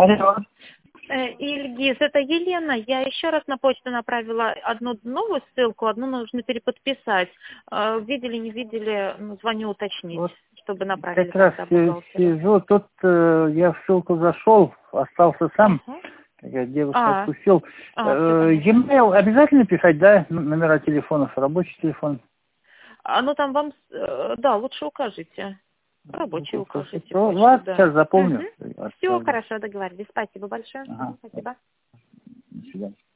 Алло. Ильгиз, это Елена. Я еще раз на почту направила одну новую ссылку, одну нужно переподписать. Видели, не видели, звоню уточнить, Вот чтобы направили. как раз сижу, тут я в ссылку зашел, остался сам. Я девушку отпустил. E-mail обязательно писать, да? Номера телефонов, рабочий телефон. Ну там вам, да, лучше укажите. Рабочий укажите. Ладно, сейчас запомню. Все, хорошо, договорились. Спасибо большое. Ага. Спасибо. До свидания.